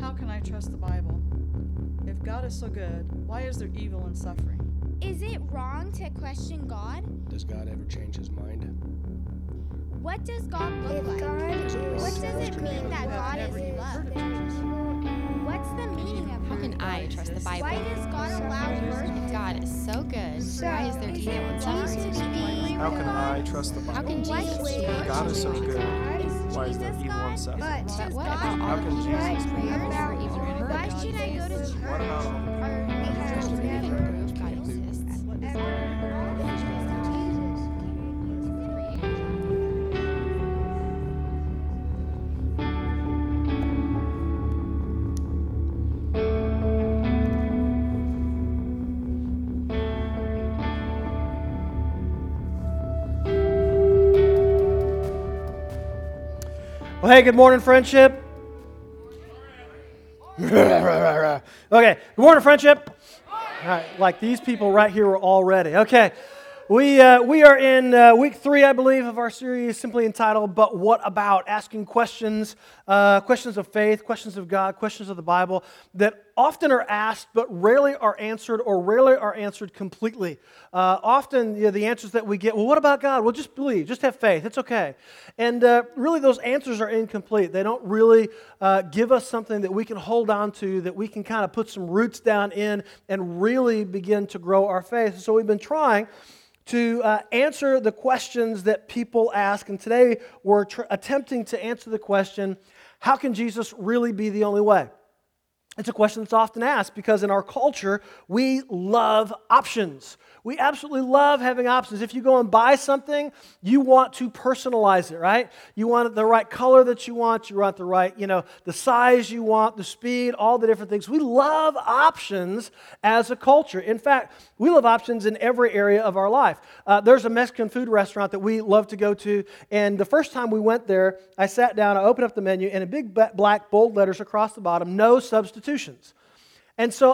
How can I trust the Bible? If God is so good, why is there evil and suffering? Is it wrong to question God? Does God ever change his mind? What does God look like? Is it wrong What to does it question mean God? that You have God never is even heard of love? Jesus. What's the meaning of How life? can I trust the Bible? Why does God allow birth? If God is so good, why is there Is evil it and wrong to suffering? be angry How with can God? I trust the How Bible? can What Jesus is work God is so in good. Is Why is there Jesus evil and God? suffering? But Does what God about all How of can Jesus' Jesus be prayers God? never even heard Why of should I go to church? What about all the people Or who have because Does it even never prove God exists? Well, hey, good morning, friendship. Okay, good morning, friendship. All right, like these people right here were all ready. Okay, we are in week 3, I believe, of our series simply entitled, But What About? Asking questions, questions of faith, questions of God, questions of the Bible that often are asked but rarely are answered or rarely are answered completely. Often the answers that we get, well, what about God? Well, just believe, just have faith, it's okay. And really those answers are incomplete. They don't really give us something that we can hold on to, that we can kind of put some roots down in and really begin to grow our faith. So we've been trying to answer the questions that people ask. And today we're attempting to answer the question, how can Jesus really be the only way? It's a question that's often asked because in our culture, we love options. We absolutely love having options. If you go and buy something, you want to personalize it, right? You want the right color that you want the right, the size you want, the speed, all the different things. We love options as a culture. In fact, we love options in every area of our life. There's a Mexican food restaurant that we love to go to, and the first time we went there, I sat down, I opened up the menu, and in big black bold letters across the bottom, no substitutions. And so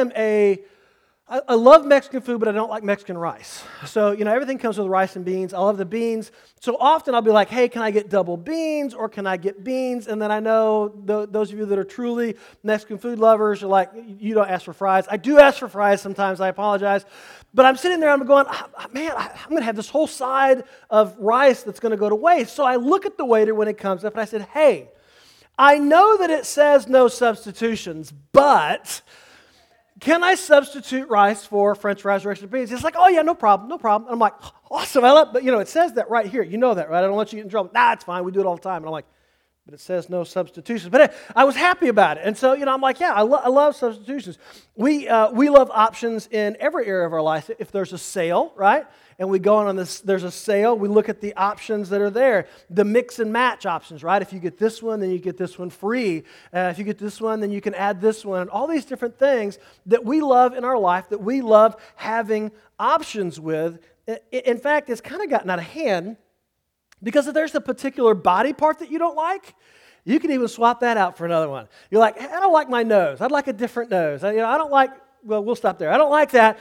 I love Mexican food, but I don't like Mexican rice. So, everything comes with rice and beans. I love the beans. So often I'll be like, hey, can I get double beans or can I get beans? And then I know those of you that are truly Mexican food lovers are like, you don't ask for fries. I do ask for fries sometimes. I apologize. But I'm sitting there, I'm going, man, I'm going to have this whole side of rice that's going to go to waste. So I look at the waiter when it comes up and I said, hey, I know that it says no substitutions, but can I substitute rice for French fries or extra beans? He's like, oh yeah, no problem. And I'm like, awesome, but it says that right here. You know that, right? I don't want you to get in trouble. Nah, it's fine. We do it all the time. And I'm like, but it says no substitutions. But I was happy about it. And so, I'm like, yeah, I love substitutions. We love options in every area of our life. If there's a sale, right? And we go on this, there's a sale, we look at the options that are there. The mix and match options, right? If you get this one, then you get this one free. If you get this one, then you can add this one. And all these different things that we love in our life, that we love having options with. In fact, it's kind of gotten out of hand because if there's a particular body part that you don't like, you can even swap that out for another one. You're like, I don't like my nose. I'd like a different nose. I don't like, well, we'll stop there. I don't like that.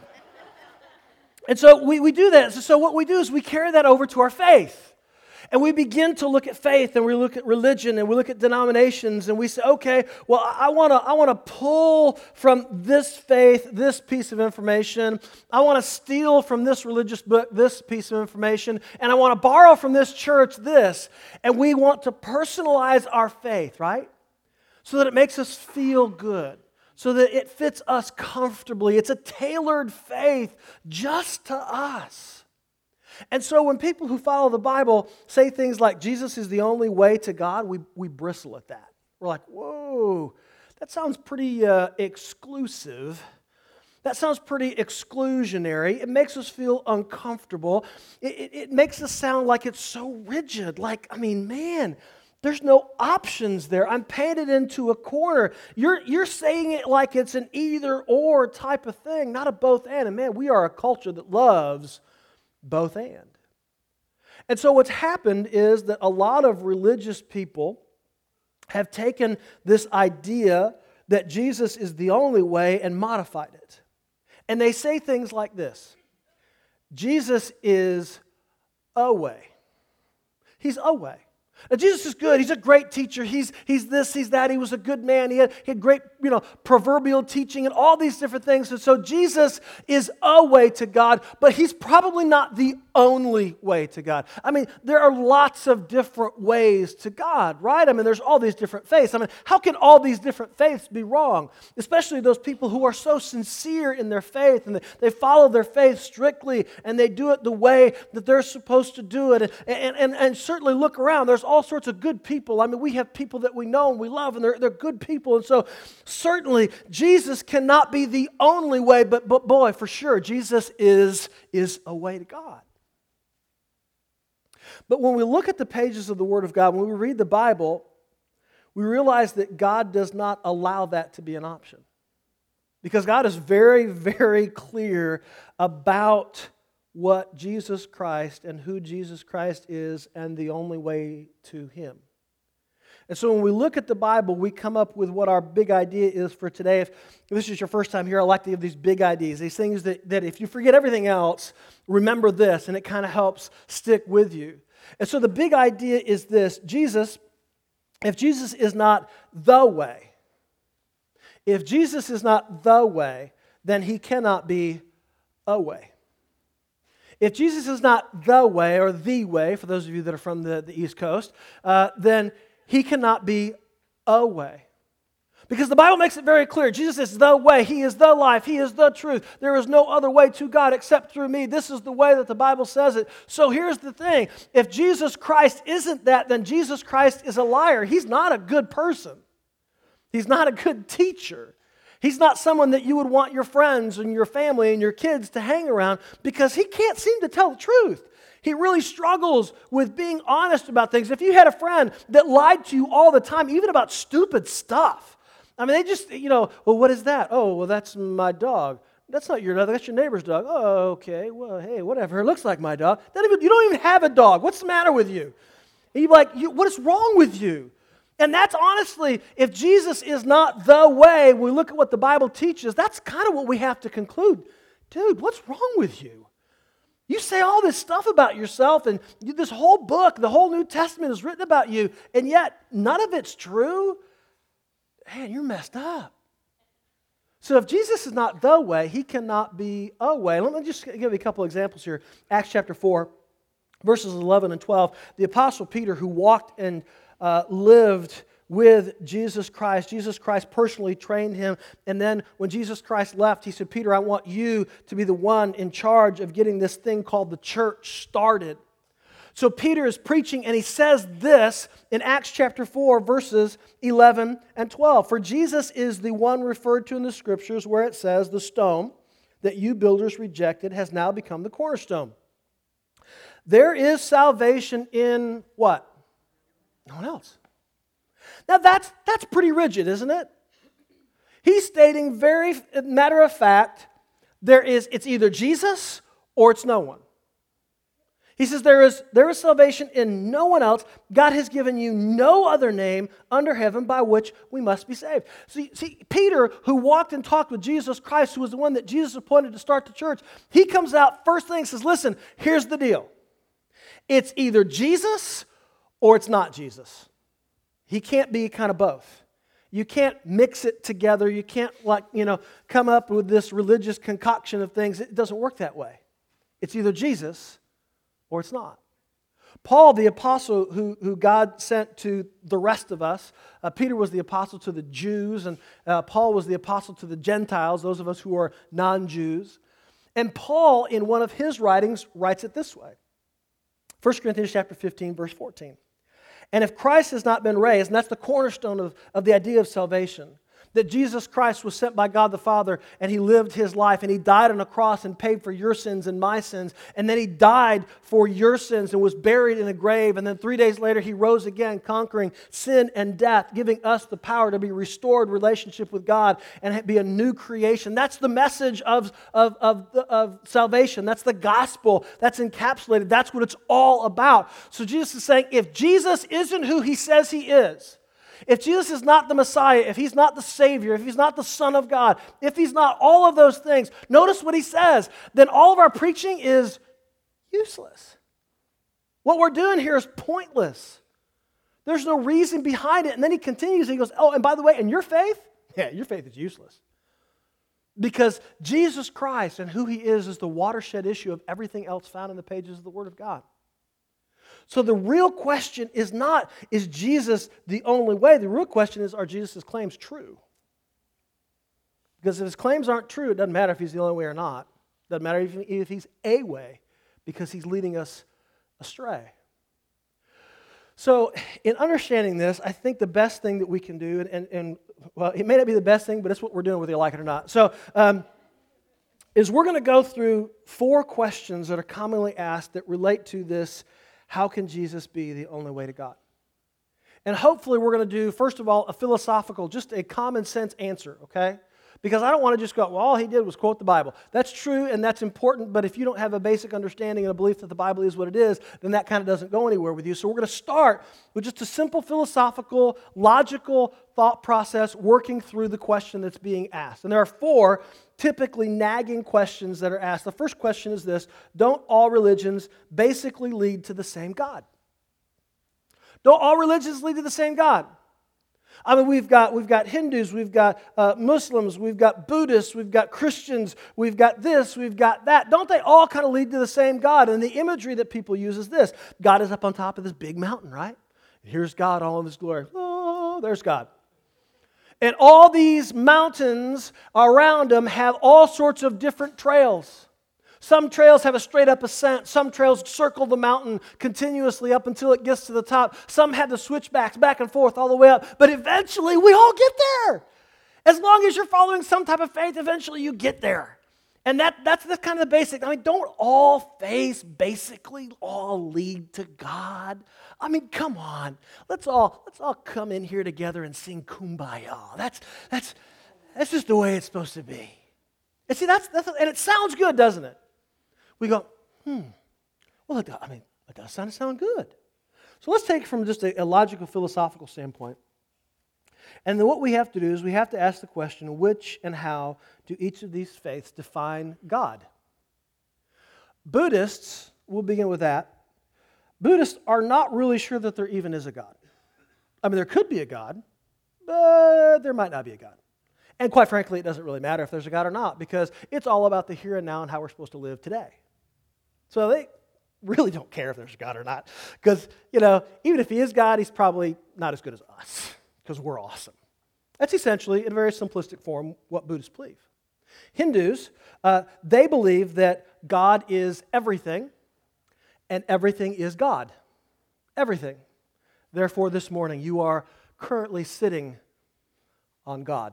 And so we do that. So what we do is we carry that over to our faith. And we begin to look at faith and we look at religion and we look at denominations and we say, okay, well, I want to pull from this faith this piece of information. I want to steal from this religious book this piece of information. And I want to borrow from this church this. And we want to personalize our faith, right? So that it makes us feel good. So that it fits us comfortably. It's a tailored faith just to us. And so when people who follow the Bible say things like Jesus is the only way to God, we bristle at that. We're like, whoa, that sounds pretty exclusive. That sounds pretty exclusionary. It makes us feel uncomfortable. It makes us sound like it's so rigid. Man, there's no options there. I'm painted into a corner. You're saying it like it's an either-or type of thing, not a both-and. And man, we are a culture that loves both-and. And so what's happened is that a lot of religious people have taken this idea that Jesus is the only way and modified it. And they say things like this: Jesus is a way. He's a way. Now, Jesus is good. He's a great teacher. He's this, he's that. He was a good man. He had great, proverbial teaching and all these different things. And so Jesus is a way to God, but he's probably not the only way to God. I mean, there are lots of different ways to God, right? I mean, there's all these different faiths. I mean, how can all these different faiths be wrong? Especially those people who are so sincere in their faith and they follow their faith strictly and they do it the way that they're supposed to do it. And certainly look around. There's all sorts of good people. I mean, we have people that we know and we love, and they're good people. And so certainly Jesus cannot be the only way, but boy, for sure, Jesus is a way to God. But when we look at the pages of the Word of God, when we read the Bible, we realize that God does not allow that to be an option. Because God is very, very clear about what Jesus Christ and who Jesus Christ is and the only way to Him. And so when we look at the Bible, we come up with what our big idea is for today. If this is your first time here, I like to give these big ideas, these things that if you forget everything else, remember this, and it kind of helps stick with you. And so the big idea is this: if Jesus is not the way, then He cannot be a way. If Jesus is not the way, or the way, for those of you that are from the East Coast, then He cannot be a way. Because the Bible makes it very clear. Jesus is the way. He is the life. He is the truth. There is no other way to God except through me. This is the way that the Bible says it. So here's the thing. If Jesus Christ isn't that, then Jesus Christ is a liar. He's not a good person. He's not a good teacher. He's not someone that you would want your friends and your family and your kids to hang around, because He can't seem to tell the truth. He really struggles with being honest about things. If you had a friend that lied to you all the time, even about stupid stuff, I mean, they just, well, what is that? Oh, well, that's my dog. That's not your dog, that's your neighbor's dog. Oh, okay, well, hey, whatever. It looks like my dog. You don't even have a dog. What's the matter with you? And you're like, what is wrong with you? And that's honestly, if Jesus is not the way, we look at what the Bible teaches, that's kind of what we have to conclude. Dude, what's wrong with you? You say all this stuff about yourself, and this whole book, the whole New Testament is written about you, and yet none of it's true. Man, you're messed up. So if Jesus is not the way, He cannot be a way. Let me just give you a couple examples here. Acts chapter 4, verses 11 and 12. The Apostle Peter, who walked and lived with Jesus Christ personally trained him. And then when Jesus Christ left, he said, Peter, I want you to be the one in charge of getting this thing called the church started. So Peter is preaching, and he says this in Acts chapter 4, verses 11 and 12. For Jesus is the one referred to in the Scriptures where it says, the stone that you builders rejected has now become the cornerstone. There is salvation in what? No one else. Now that's pretty rigid, isn't it? He's stating very matter of fact, it's either Jesus or it's no one. He says there is salvation in no one else. God has given you no other name under heaven by which we must be saved. See, Peter, who walked and talked with Jesus Christ, who was the one that Jesus appointed to start the church, he comes out first thing and says, listen, here's the deal. It's either Jesus or it's not Jesus. He can't be kind of both. You can't mix it together. You can't come up with this religious concoction of things. It doesn't work that way. It's either Jesus or it's not. Paul, the apostle who God sent to the rest of us, Peter was the apostle to the Jews, and Paul was the apostle to the Gentiles, those of us who are non-Jews. And Paul, in one of his writings, writes it this way. 1 Corinthians chapter 15, verse 14. And if Christ has not been raised, and that's the cornerstone of the idea of salvation, that Jesus Christ was sent by God the Father, and He lived His life, and He died on a cross and paid for your sins and my sins, and then He died for your sins and was buried in a grave, and then 3 days later He rose again, conquering sin and death, giving us the power to be restored relationship with God and be a new creation. That's the message of salvation. That's the gospel. That's encapsulated. That's what it's all about. So Jesus is saying, if Jesus isn't who He says He is, if Jesus is not the Messiah, if He's not the Savior, if He's not the Son of God, if He's not all of those things, notice what He says, then all of our preaching is useless. What we're doing here is pointless. There's no reason behind it. And then he continues, he goes, oh, and by the way, and your faith? Yeah, your faith is useless. Because Jesus Christ and who he is the watershed issue of everything else found in the pages of the Word of God. So the real question is not, is Jesus the only way? The real question is, are Jesus' claims true? Because if his claims aren't true, it doesn't matter if he's the only way or not. It doesn't matter if he's a way, because he's leading us astray. So in understanding this, I think the best thing that we can do, and well, it may not be the best thing, but it's what we're doing whether you like it or not. So is we're going to go through 4 questions that are commonly asked that relate to this, how can Jesus be the only way to God? And hopefully we're going to do, first of all, a philosophical, just a common sense answer, okay? Because I don't want to just go, well, all he did was quote the Bible. That's true and that's important, but if you don't have a basic understanding and a belief that the Bible is what it is, then that kind of doesn't go anywhere with you. So we're going to start with just a simple philosophical, logical thought process working through the question that's being asked. And there are 4 typically nagging questions that are asked. The first question is this: don't all religions basically lead to the same God? Don't all religions lead to the same God? I mean, we've got Hindus, we've got Muslims, we've got Buddhists, we've got Christians, we've got this, we've got that. Don't they all kind of lead to the same God? And the imagery that people use is this: God is up on top of this big mountain, right? Here's God all in his glory. Oh, there's God. And all these mountains around him have all sorts of different trails. Some trails have a straight up ascent. Some trails circle the mountain continuously up until it gets to the top. Some have the switchbacks back and forth all the way up. But eventually we all get there. As long as you're following some type of faith, eventually you get there. And that's kind of the basic. I mean, don't all faiths basically all lead to God? I mean, come on. Let's all come in here together and sing Kumbaya. That's just the way it's supposed to be. And see, and it sounds good, doesn't it? We go, well, it does sound good. So let's take it from just a logical, philosophical standpoint. And then what we have to do is we have to ask the question, which and how do each of these faiths define God? Buddhists, we'll begin with that. Buddhists are not really sure that there even is a God. I mean, there could be a God, but there might not be a God. And quite frankly, it doesn't really matter if there's a God or not, because it's all about the here and now and how we're supposed to live today. So they really don't care if there's a God or not, because, even if he is God, he's probably not as good as us, because we're awesome. That's essentially, in a very simplistic form, what Buddhists believe. Hindus, they believe that God is everything, and everything is God. Everything. Therefore, this morning, you are currently sitting on God.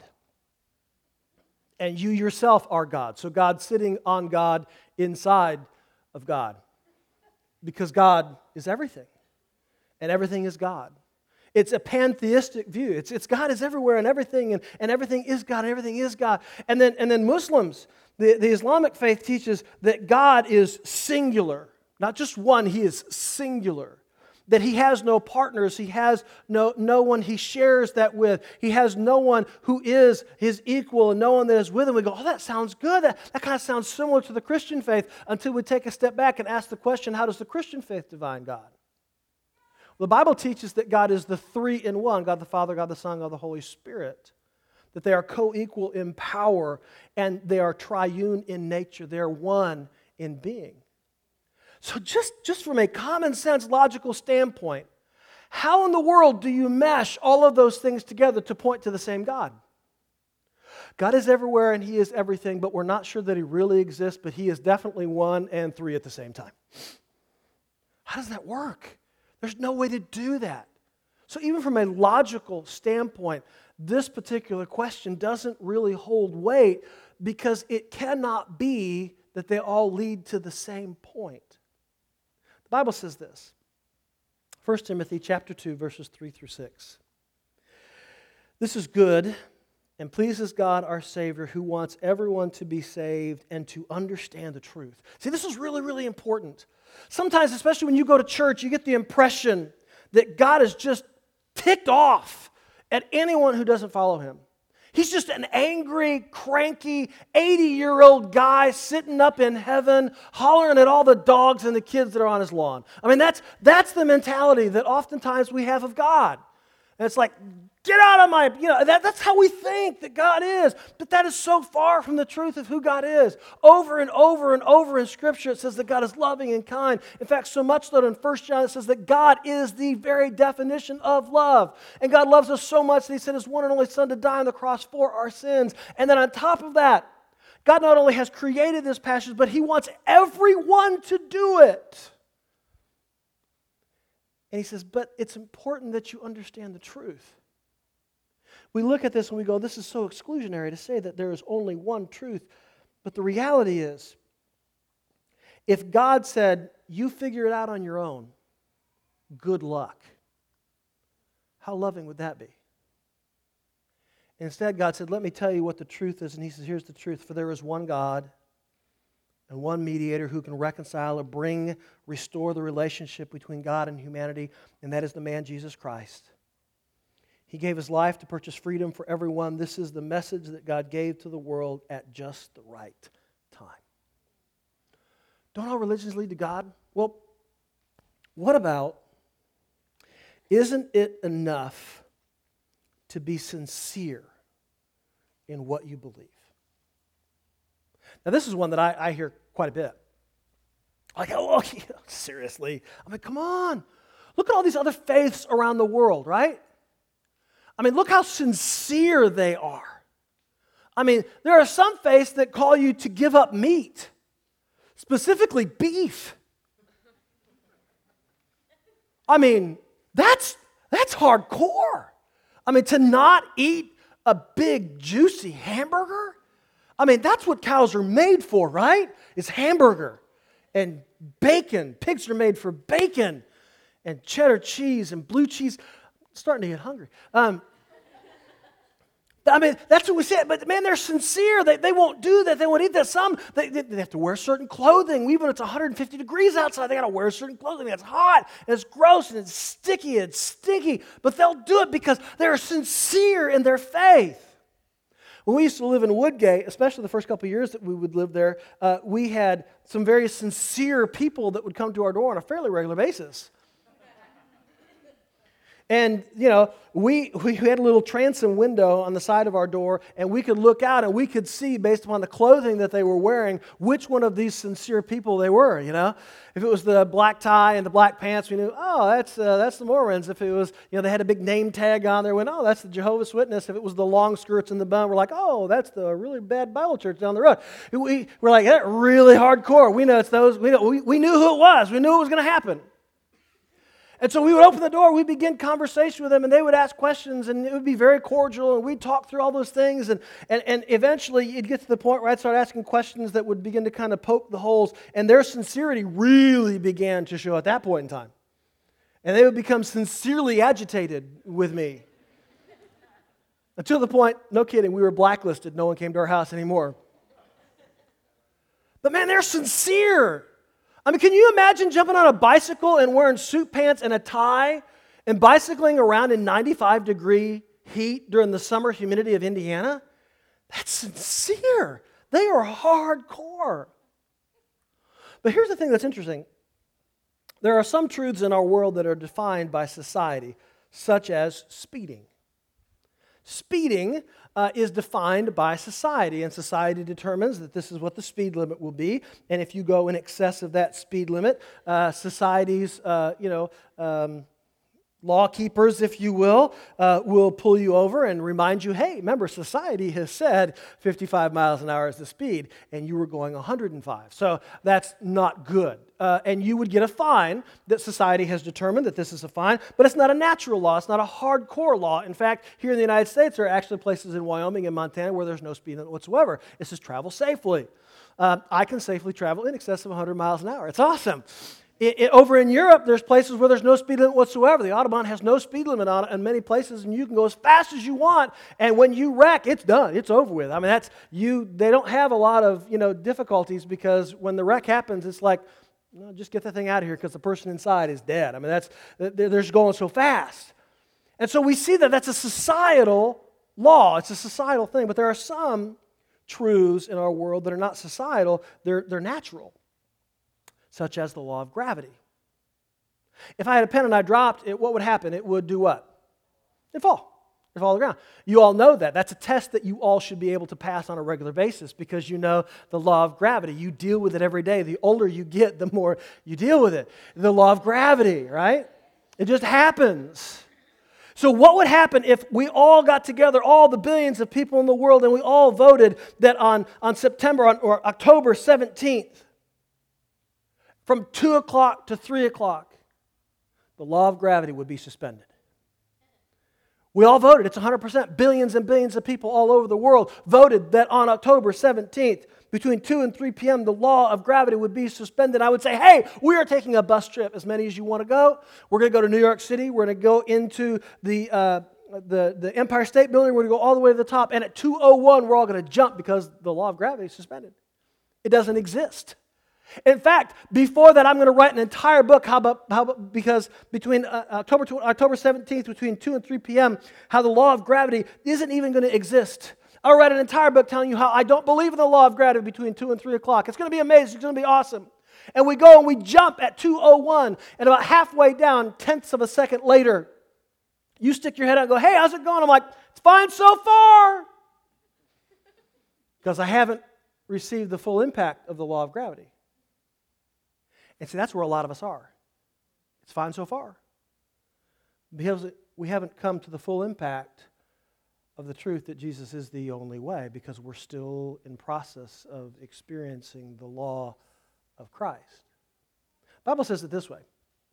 And you yourself are God. So God's sitting on God, inside of God. Because God is everything. And everything is God. It's a pantheistic view. It's God is everywhere and everything, and everything is God, and everything is God. And then Muslims, the Islamic faith teaches that God is singular. Not just one, he is singular. That he has no partners, he has no one he shares that with. He has no one who is his equal and no one that is with him. We go, oh, that sounds good. That kind of sounds similar to the Christian faith, until we take a step back and ask the question, how does the Christian faith define God? The Bible teaches that God is the three in one, God the Father, God the Son, God the Holy Spirit. That they are co-equal in power and they are triune in nature. They are one in being. So just from a common sense, logical standpoint, how in the world do you mesh all of those things together to point to the same God? God is everywhere and he is everything, but we're not sure that he really exists, but he is definitely one and three at the same time. How does that work? There's no way to do that. So even from a logical standpoint, this particular question doesn't really hold weight, because it cannot be that they all lead to the same point. The Bible says this, 1 Timothy chapter 2, verses 3 through 6. This is good and pleases God our Savior, who wants everyone to be saved and to understand the truth. See, this is really, really important. Sometimes, especially when you go to church, you get the impression that God is just ticked off at anyone who doesn't follow him. He's just an angry, cranky, 80-year-old guy sitting up in heaven, hollering at all the dogs and the kids that are on his lawn. I mean, that's the mentality that oftentimes we have of God. And it's like, get out of my, that's how we think that God is. But that is so far from the truth of who God is. Over and over and over in Scripture, it says that God is loving and kind. In fact, so much so that in 1 John, it says that God is the very definition of love. And God loves us so much that He sent His one and only Son to die on the cross for our sins. And then on top of that, God not only has created this passage, but He wants everyone to do it. And He says, but it's important that you understand the truth. We look at this and we go, this is so exclusionary to say that there is only one truth. But the reality is, if God said, you figure it out on your own, good luck, how loving would that be? Instead, God said, let me tell you what the truth is. And He says, here's the truth. For there is one God and one mediator who can reconcile or restore the relationship between God and humanity, and that is the man Jesus Christ. He gave His life to purchase freedom for everyone. This is the message that God gave to the world at just the right time. Don't all religions lead to God? Well, what about, isn't it enough to be sincere in what you believe? Now, this is one that I hear quite a bit. Like, oh, seriously? I mean, come on. Look at all these other faiths around the world, right? I mean, look how sincere they are. I mean, there are some faiths that call you to give up meat, specifically beef. I mean, that's hardcore. I mean, to not eat a big, juicy hamburger? I mean, that's what cows are made for, right? It's hamburger and bacon. Pigs are made for bacon and cheddar cheese and blue cheese. I'm starting to get hungry. I mean, that's what we said. But man, they're sincere. They won't do that. They won't eat that. Some, they have to wear certain clothing. Even when it's 150 degrees outside, they got to wear certain clothing. It's hot, and it's gross, and it's sticky, and it's stinky. But they'll do it because they're sincere in their faith. When we used to live in Woodgate, especially the first couple of years that we would live there, we had some very sincere people that would come to our door on a fairly regular basis. And, we had a little transom window on the side of our door, and we could look out and we could see, based upon the clothing that they were wearing, which one of these sincere people they were, If it was the black tie and the black pants, we knew, oh, that's the Mormons. If it was, they had a big name tag on there, we went, oh, that's the Jehovah's Witness. If it was the long skirts and the bun, we're like, oh, that's the really bad Bible church down the road. We're like, that's really hardcore. We know it's those. We knew who it was. We knew it was going to happen. And so we would open the door, we'd begin conversation with them, and they would ask questions, and it would be very cordial, and we'd talk through all those things, and eventually you'd get to the point where I'd start asking questions that would begin to kind of poke the holes, and their sincerity really began to show at that point in time. And they would become sincerely agitated with me. Until the point, no kidding, we were blacklisted, no one came to our house anymore. But man, they're sincere. I mean, can you imagine jumping on a bicycle and wearing suit pants and a tie and bicycling around in 95-degree heat during the summer humidity of Indiana? That's sincere. They are hardcore. But here's the thing that's interesting. There are some truths in our world that are defined by society, such as speeding. Speeding is defined by society, and society determines that this is what the speed limit will be. And if you go in excess of that speed limit, society's, law-keepers, if you will pull you over and remind you, hey, remember, society has said 55 miles an hour is the speed, and you were going 105. So that's not good. And you would get a fine that society has determined that this is a fine, but it's not a natural law. It's not a hardcore law. In fact, here in the United States, there are actually places in Wyoming and Montana where there's no speed limit whatsoever. It says travel safely. I can safely travel in excess of 100 miles an hour. It's awesome. Over in Europe, there's places where there's no speed limit whatsoever. The Autobahn has no speed limit on it in many places, and you can go as fast as you want. And when you wreck, it's done. It's over with. I mean, they don't have a lot of difficulties, because when the wreck happens, it's like, just get the thing out of here because the person inside is dead. I mean, they're just going so fast. And so we see that that's a societal law. It's a societal thing. But there are some truths in our world that are not societal, they're natural, such as the law of gravity. If I had a pen and I dropped it, what would happen? It would do what? It'd fall. It'd fall to the ground. You all know that. That's a test that you all should be able to pass on a regular basis because you know the law of gravity. You deal with it every day. The older you get, the more you deal with it. The law of gravity, right? It just happens. So what would happen if we all got together, all the billions of people in the world, and we all voted that on or October 17th, from 2 o'clock to 3 o'clock, the law of gravity would be suspended? We all voted. It's 100%. Billions and billions of people all over the world voted that on October 17th, between 2 and 3 p.m., the law of gravity would be suspended. I would say, hey, we are taking a bus trip, as many as you want to go. We're going to go to New York City. We're going to go into the Empire State Building. We're going to go all the way to the top. And at 2:01, we're all going to jump because the law of gravity is suspended. It doesn't exist. In fact, before that, I'm going to write an entire book. Because between October 17th, between 2 and 3 p.m., how the law of gravity isn't even going to exist. I'll write an entire book telling you how I don't believe in the law of gravity between 2 and 3 o'clock. It's going to be amazing. It's going to be awesome. And we go and we jump at 2:01, and about halfway down, tenths of a second later, you stick your head out and go, hey, how's it going? I'm like, it's fine so far. Because I haven't received the full impact of the law of gravity. And see, that's where a lot of us are. It's fine so far. Because we haven't come to the full impact of the truth that Jesus is the only way, because we're still in process of experiencing the law of Christ. The Bible says it this way.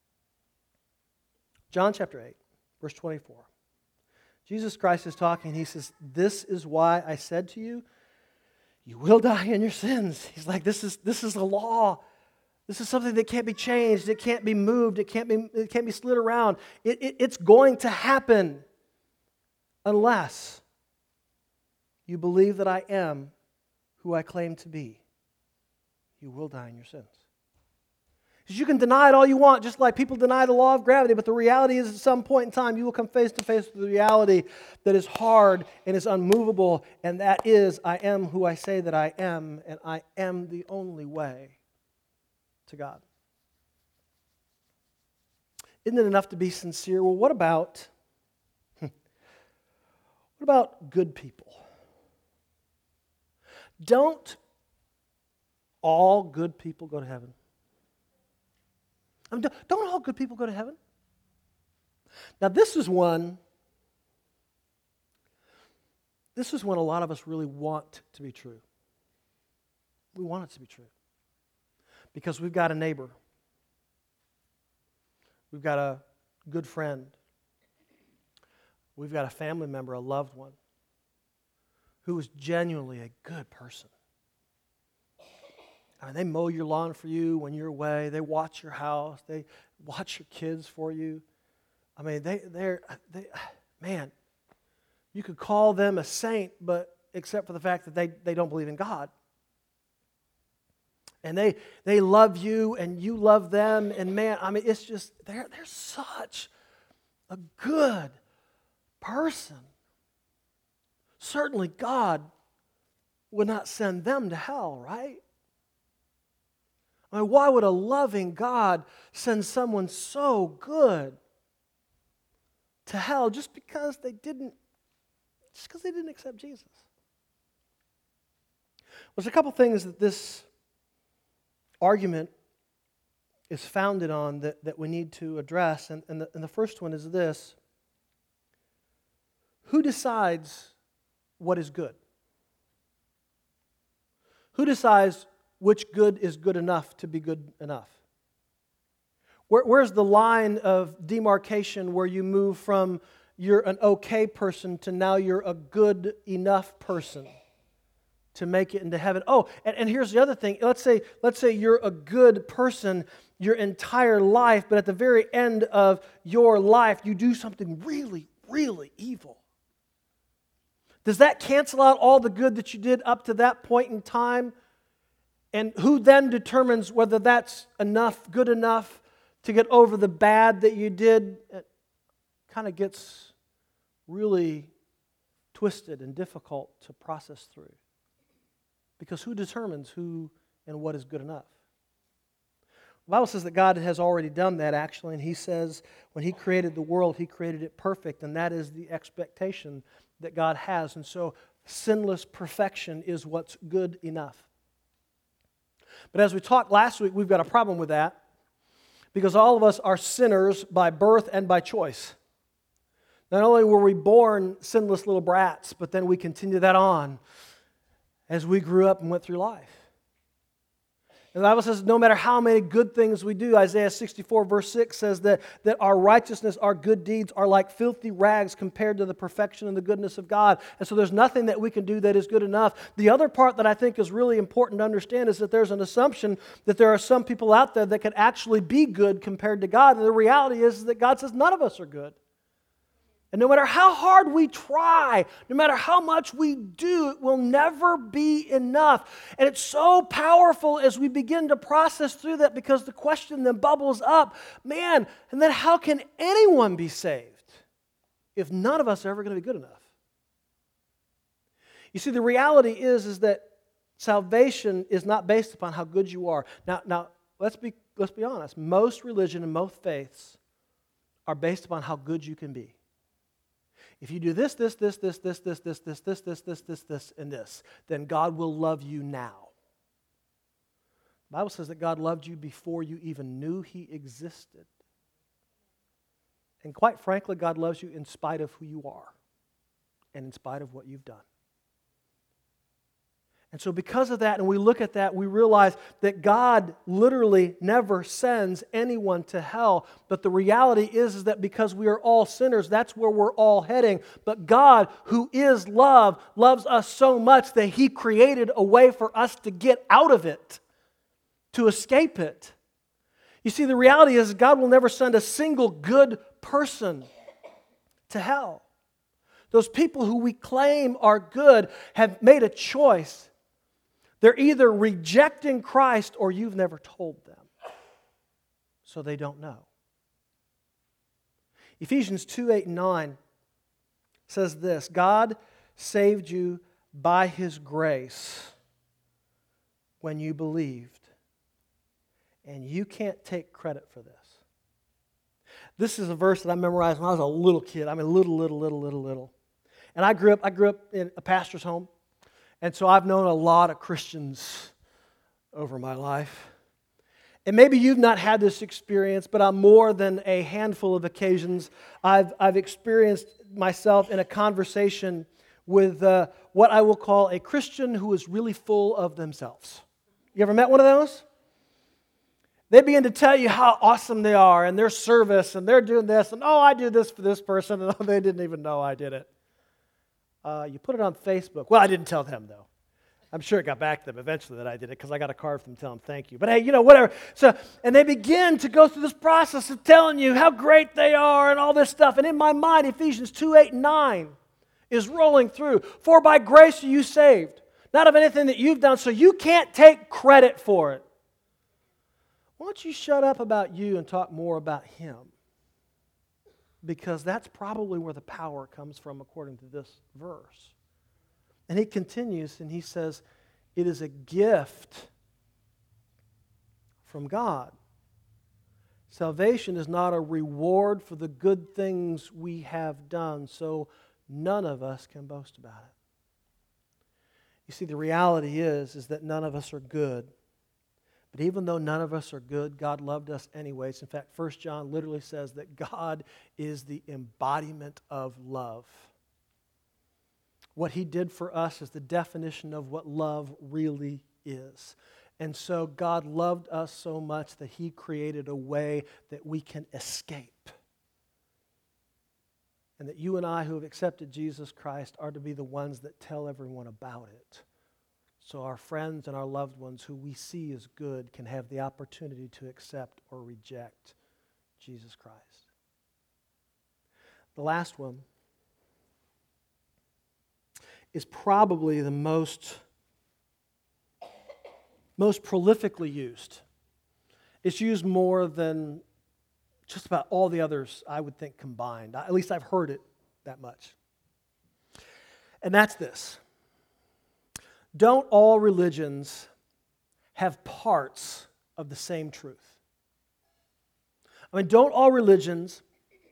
John chapter 8, verse 24. Jesus Christ is talking. He says, this is why I said to you, you will die in your sins. He's like, this is the law. This is something that can't be changed. It can't be moved. It can't be slid around. It's going to happen unless you believe that I am who I claim to be. You will die in your sins. Because you can deny it all you want, just like people deny the law of gravity, but the reality is at some point in time you will come face to face with the reality that is hard and is unmovable, and that is, I am who I say that I am, and I am the only way to God. Isn't it enough to be sincere? Well, what about good people? Don't all good people go to heaven? I mean, don't all good people go to heaven? Now, this is one a lot of us really want to be true. We want it to be true. Because we've got a neighbor. We've got a good friend. We've got a family member, a loved one, who is genuinely a good person. I mean, they mow your lawn for you when you're away. They watch your house. They watch your kids for you. I mean, man, you could call them a saint, but except for the fact that they don't believe in God. And they love you and you love them. And man, I mean, it's just, they're such a good person. Certainly God would not send them to hell, right? I mean, why would a loving God send someone so good to hell just because they didn't accept Jesus? There's a couple things that this argument is founded on that we need to address, and the first one is this. Who decides what is good? Who decides which good is good enough to be good enough? Where's the line of demarcation where you move from you're an okay person to now you're a good enough person to make it into heaven? Oh, and here's the other thing. Let's say you're a good person your entire life, but at the very end of your life, you do something really, really evil. Does that cancel out all the good that you did up to that point in time? And who then determines whether that's enough, good enough to get over the bad that you did? It kind of gets really twisted and difficult to process through. Because who determines who and what is good enough? The Bible says that God has already done that, actually, and He says when He created the world, He created it perfect, and that is the expectation that God has. And so sinless perfection is what's good enough. But as we talked last week, we've got a problem with that because all of us are sinners by birth and by choice. Not only were we born sinless little brats, but then we continue that on as we grew up and went through life. And the Bible says no matter how many good things we do, Isaiah 64 verse 6 says that our righteousness, our good deeds are like filthy rags compared to the perfection and the goodness of God. And so there's nothing that we can do that is good enough. The other part that I think is really important to understand is that there's an assumption that there are some people out there that can actually be good compared to God. And the reality is that God says none of us are good. And no matter how hard we try, no matter how much we do, it will never be enough. And it's so powerful as we begin to process through that because the question then bubbles up, man, and then how can anyone be saved if none of us are ever going to be good enough? You see, the reality is that salvation is not based upon how good you are. Now let's be honest. Most religion and most faiths are based upon how good you can be. If you do this, and this, then God will love you now. The Bible says that God loved you before you even knew He existed. And quite frankly, God loves you in spite of who you are and in spite of what you've done. And so because of that, and we look at that, we realize that God literally never sends anyone to hell. But the reality is that because we are all sinners, that's where we're all heading. But God, who is love, loves us so much that He created a way for us to get out of it, to escape it. You see, the reality is God will never send a single good person to hell. Those people who we claim are good have made a choice. They're either rejecting Christ or you've never told them. So they don't know. Ephesians 2:8-9 says this: God saved you by His grace when you believed. And you can't take credit for this. This is a verse that I memorized when I was a little kid. I mean, little. And I grew up in a pastor's home. And so I've known a lot of Christians over my life. And maybe you've not had this experience, but on more than a handful of occasions, I've experienced myself in a conversation with what I will call a Christian who is really full of themselves. You ever met one of those? They begin to tell you how awesome they are and their service, and they're doing this, and oh, I do this for this person, and oh, they didn't even know I did it. You put it on Facebook. Well, I didn't tell them, though. I'm sure it got back to them eventually that I did it because I got a card from them telling them thank you. But hey, whatever. So, and they begin to go through this process of telling you how great they are and all this stuff. And in my mind, Ephesians 2:8-9 is rolling through. For by grace are you saved, not of anything that you've done, so you can't take credit for it. Why don't you shut up about you and talk more about Him? Because that's probably where the power comes from according to this verse. And he continues and he says, it is a gift from God. Salvation is not a reward for the good things we have done, so none of us can boast about it. You see, the reality is that none of us are good. But even though none of us are good, God loved us anyways. In fact, 1 John literally says that God is the embodiment of love. What He did for us is the definition of what love really is. And so God loved us so much that He created a way that we can escape. And that you and I who have accepted Jesus Christ are to be the ones that tell everyone about it. So our friends and our loved ones who we see as good can have the opportunity to accept or reject Jesus Christ. The last one is probably the most prolifically used. It's used more than just about all the others, I would think, combined. At least I've heard it that much. And that's this. Don't all religions have parts of the same truth? I mean, don't all religions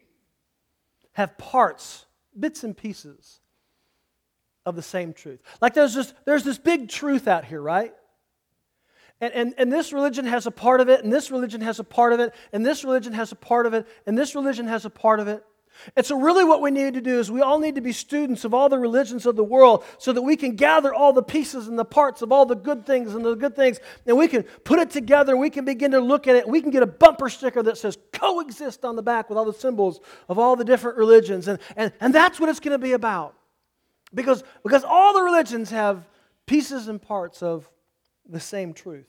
have parts, bits and pieces of the same truth? Like there's this big truth out here, right? And this religion has a part of it, and this religion has a part of it, and this religion has a part of it, and this religion has a part of it. And so really what we need to do is we all need to be students of all the religions of the world so that we can gather all the pieces and the parts of all the good things and the good things, and we can put it together, and we can begin to look at it. We can get a bumper sticker that says coexist on the back with all the symbols of all the different religions. And that's what it's going to be about. Because all the religions have pieces and parts of the same truth.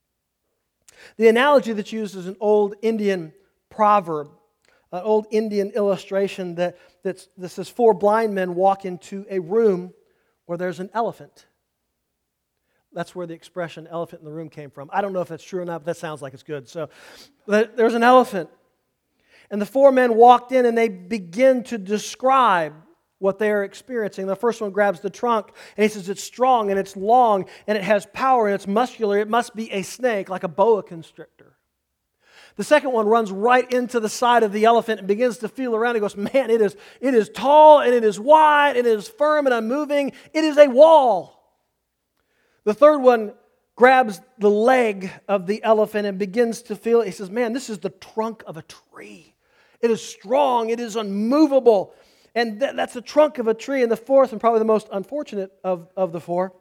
The analogy that's used is an old Indian proverb, an old Indian illustration that says 4 blind men walk into a room where there's an elephant. That's where the expression elephant in the room came from. I don't know if that's true or not, but that sounds like it's good. So there's an elephant. And the 4 men walked in and they begin to describe what they are experiencing. The first one grabs the trunk and he says it's strong and it's long and it has power and it's muscular. It must be a snake, like a boa constrictor. The second one runs right into the side of the elephant and begins to feel around. He goes, man, it is tall and it is wide and it is firm and unmoving. It is a wall. The third one grabs the leg of the elephant and begins to feel it. He says, man, this is the trunk of a tree. It is strong. It is unmovable. And that's the trunk of a tree. And the fourth, and probably the most unfortunate of the 4,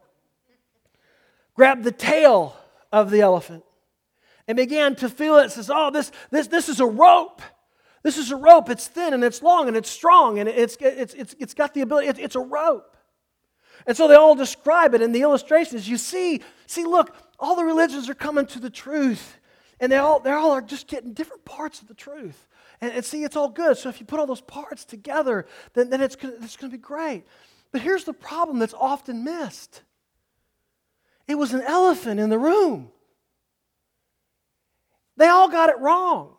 grabbed the tail of the elephant and began to feel it. It says, oh, this is a rope. This is a rope. It's thin and it's long and it's strong and it's got the ability. It's a rope. And so they all describe it in the illustrations. You see, look, all the religions are coming to the truth. And they all are just getting different parts of the truth. And see, it's all good. So if you put all those parts together, then it's going to be great. But here's the problem that's often missed. It was an elephant in the room. They all got it wrong.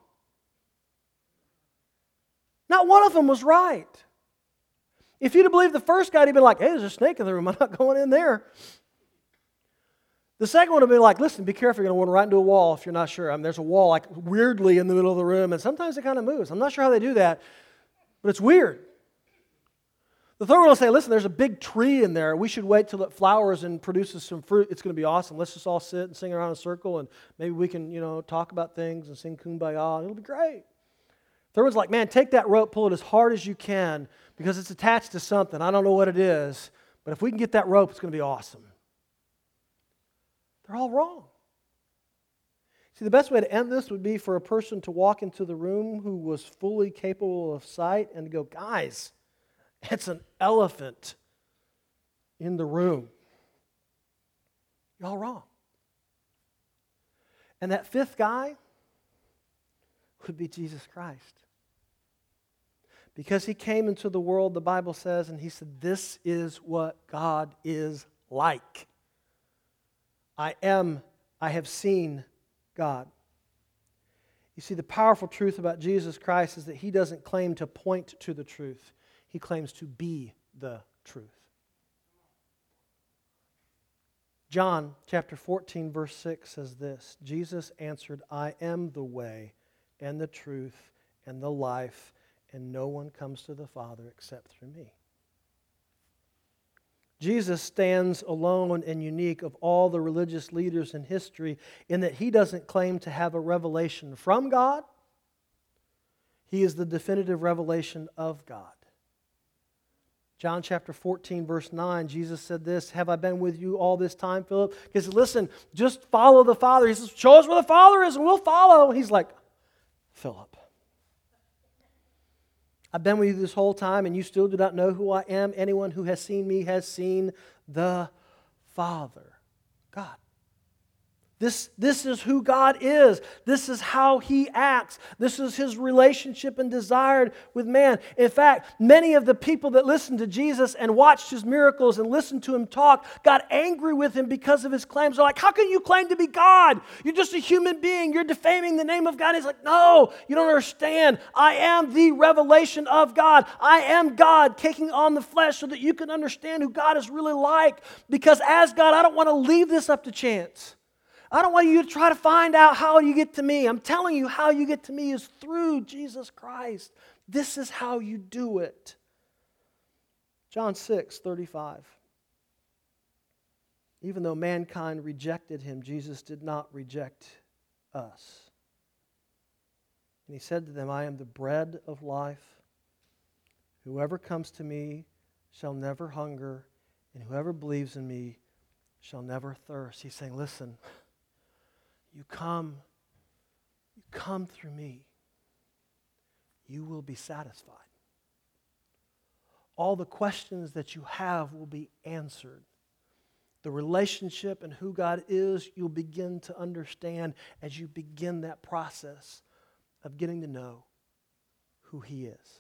Not one of them was right. If you'd have believed the first guy, he'd been like, hey, there's a snake in the room. I'm not going in there. The second one would be like, listen, be careful. You're going to run right into a wall if you're not sure. I mean, there's a wall like weirdly in the middle of the room, and sometimes it kind of moves. I'm not sure how they do that, but it's weird. The third one will say, listen, there's a big tree in there. We should wait till it flowers and produces some fruit. It's going to be awesome. Let's just all sit and sing around in a circle, and maybe we can, talk about things and sing Kumbaya, and it'll be great. Third one's like, man, take that rope, pull it as hard as you can, because it's attached to something. I don't know what it is, but if we can get that rope, it's going to be awesome. They're all wrong. See, the best way to end this would be for a person to walk into the room who was fully capable of sight and to go, guys, it's an elephant in the room. You're all wrong. And that fifth guy would be Jesus Christ. Because he came into the world, the Bible says, and he said, this is what God is like. I have seen God. You see, the powerful truth about Jesus Christ is that he doesn't claim to point to the truth. He claims to be the truth. John chapter 14, verse 6 says this, Jesus answered, I am the way and the truth and the life, and no one comes to the Father except through me. Jesus stands alone and unique of all the religious leaders in history in that he doesn't claim to have a revelation from God. He is the definitive revelation of God. John chapter 14, verse 9, Jesus said this, have I been with you all this time, Philip? He said, listen, just follow the Father. He says, show us where the Father is and we'll follow. He's like, Philip, I've been with you this whole time and you still do not know who I am. Anyone who has seen me has seen the Father, God. This is who God is. This is how He acts. This is His relationship and desire with man. In fact, many of the people that listened to Jesus and watched His miracles and listened to Him talk got angry with Him because of His claims. They're like, how can you claim to be God? You're just a human being. You're defaming the name of God. He's like, no, you don't understand. I am the revelation of God. I am God taking on the flesh so that you can understand who God is really like. Because as God, I don't want to leave this up to chance. I don't want you to try to find out how you get to me. I'm telling you how you get to me is through Jesus Christ. This is how you do it. John 6:35. Even though mankind rejected Him, Jesus did not reject us. And He said to them, I am the bread of life. Whoever comes to me shall never hunger, and whoever believes in me shall never thirst. He's saying, listen, you come through me, you will be satisfied. All the questions that you have will be answered. The relationship and who God is, you'll begin to understand as you begin that process of getting to know who He is.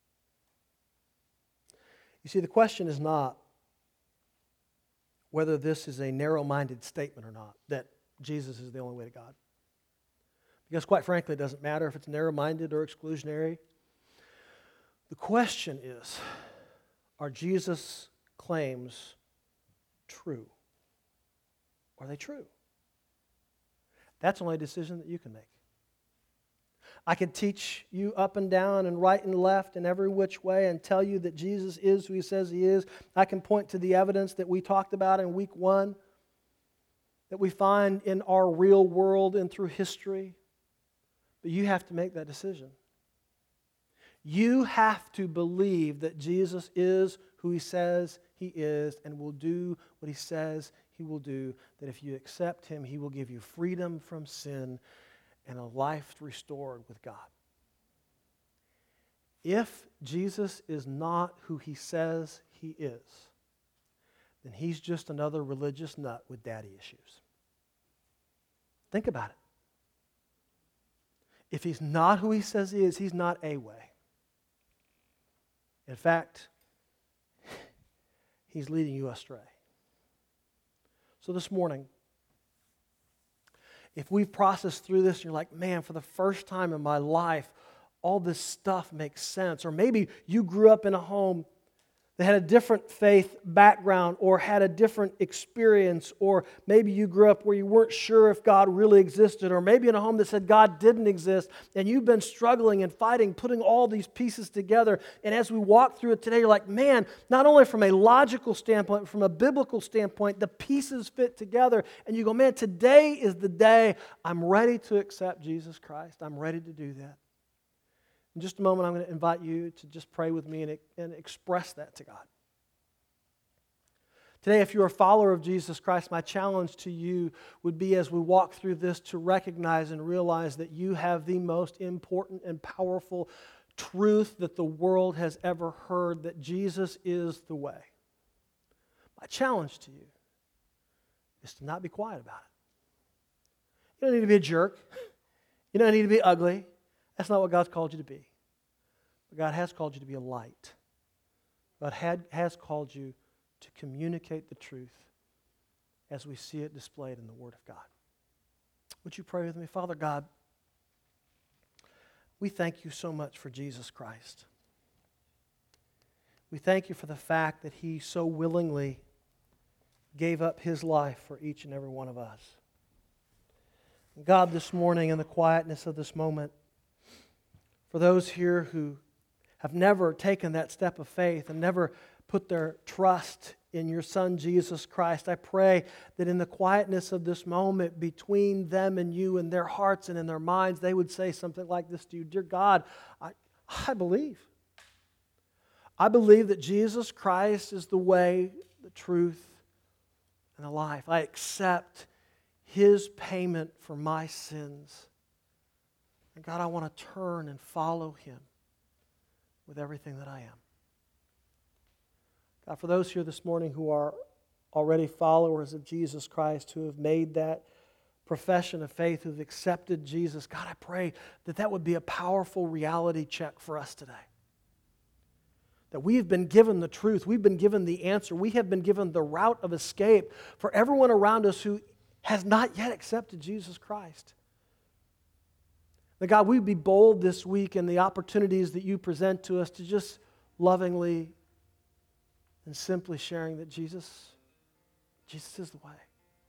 You see, the question is not whether this is a narrow-minded statement or not, that Jesus is the only way to God. Because quite frankly, it doesn't matter if it's narrow-minded or exclusionary. The question is, are Jesus' claims true? Are they true? That's only a decision that you can make. I can teach you up and down and right and left and every which way and tell you that Jesus is who He says He is. I can point to the evidence that we talked about in week 1 that we find in our real world and through history. But you have to make that decision. You have to believe that Jesus is who He says He is and will do what He says He will do. That if you accept Him, He will give you freedom from sin and a life restored with God. If Jesus is not who He says He is, then He's just another religious nut with daddy issues. Think about it. If He's not who He says He is, He's not a way. In fact, He's leading you astray. So this morning, if we've processed through this and you're like, man, for the first time in my life, all this stuff makes sense. Or maybe you grew up in a home that had a different faith background or had a different experience, or maybe you grew up where you weren't sure if God really existed, or maybe in a home that said God didn't exist, and you've been struggling and fighting, putting all these pieces together. And as we walk through it today, you're like, man, not only from a logical standpoint, from a biblical standpoint, the pieces fit together. And you go, man, today is the day I'm ready to accept Jesus Christ. I'm ready to do that. In just a moment, I'm going to invite you to just pray with me and express that to God. Today, if you're a follower of Jesus Christ, my challenge to you would be, as we walk through this, to recognize and realize that you have the most important and powerful truth that the world has ever heard, that Jesus is the way. My challenge to you is to not be quiet about it. You don't need to be a jerk. You don't need to be ugly. That's not what God's called you to be. But God has called you to be a light. God has called you to communicate the truth as we see it displayed in the Word of God. Would you pray with me? Father God, we thank you so much for Jesus Christ. We thank you for the fact that He so willingly gave up His life for each and every one of us. God, this morning, in the quietness of this moment, for those here who have never taken that step of faith and never put their trust in your Son, Jesus Christ, I pray that in the quietness of this moment between them and you, in their hearts and in their minds, they would say something like this to you: Dear God, I believe. I believe that Jesus Christ is the way, the truth, and the life. I accept His payment for my sins. And God, I want to turn and follow Him with everything that I am. God, for those here this morning who are already followers of Jesus Christ, who have made that profession of faith who've accepted Jesus, God, I pray that that would be a powerful reality check for us today. That we have been given the truth. We've been given the answer. We have been given the route of escape for everyone around us who has not yet accepted Jesus Christ. That God, we'd be bold this week in the opportunities that you present to us to just lovingly and simply sharing that Jesus is the way.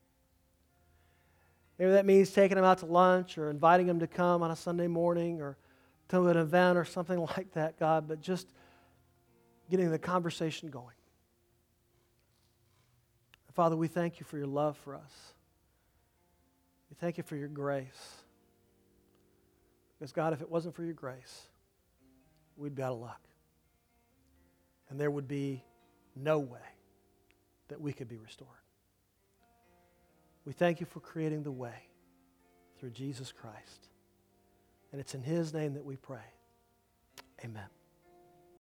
Maybe that means taking them out to lunch or inviting them to come on a Sunday morning or to an event or something like that, God, but just getting the conversation going. Father, we thank you for your love for us. We thank you for your grace. Because, God, if it wasn't for your grace, we'd be out of luck. And there would be no way that we could be restored. We thank you for creating the way through Jesus Christ. And it's in his name that we pray. Amen.